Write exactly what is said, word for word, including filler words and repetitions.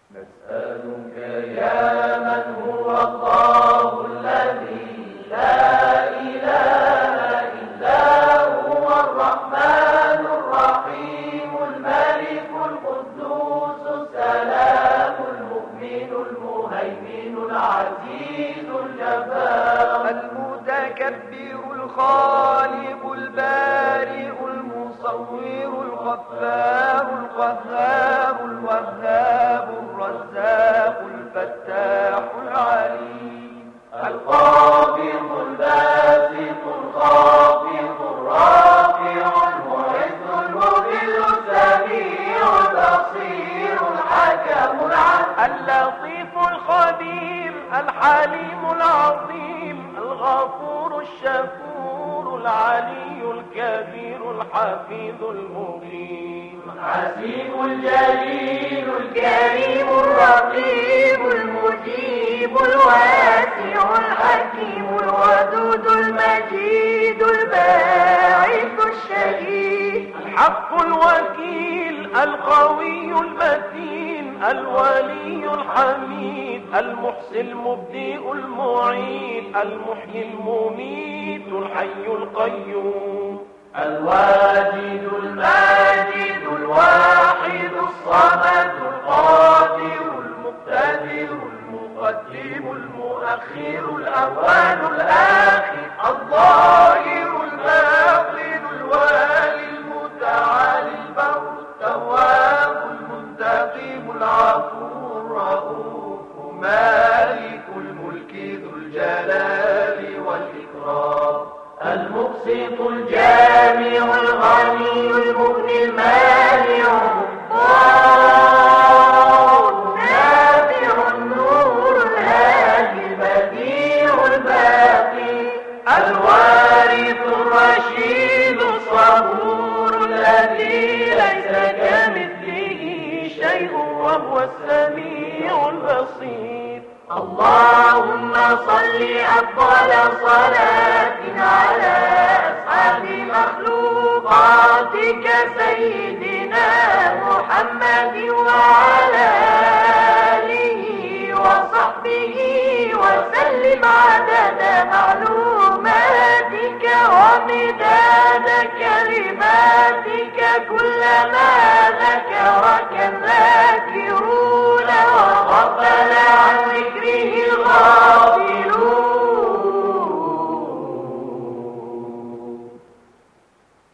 نسألك يا من هو الله الذي لا إله إلا هو الرحمن الرحيم الملك القدوس السلام المؤمن المهيمن العزيز الجبار المتكبر الخالق البارئ المصور الغفار القهار الوهاب الرزاق الفتاح العليم القابض الباسط الخافض الرافع المعز المذل السميع البصير الحكم العدل اللطيف الخبير الحليم العظيم الغفور الشكور العلي الكبير الحفيظ المبين الحسيب الجليل الكريم الرقيب المجيب الواسع الحكيم الودود المجيد الباعث الشهيد الحق الوكيل القوي المتين الولي الحميد المحسن المبدئ المعيد المحيي المميت الحي القيوم الواجد الماجد الواحد الصمد القادر المقتدر المقدم المؤخر الأول الآخر الظاهر الباطن الوالي المتعالي البر التواب المنتقم العفو الرؤوف مالك الملك ذو الجلال والإكرام المقسط الجامع الغني المغني المانع النافع النور الهادي البديع الباقي الوارث الرشيد الصبور الذي ليس كمثله شيء وهو السميع البصير اللهم صل أفضل صلاة على أسعد مخلوقاتك سيدنا محمد وعلى آله وصحبه وسلم عدد معلوماتك ومداد كلماتك كلما ذكرك الذاكرون وغفل عن ذكره الغافلون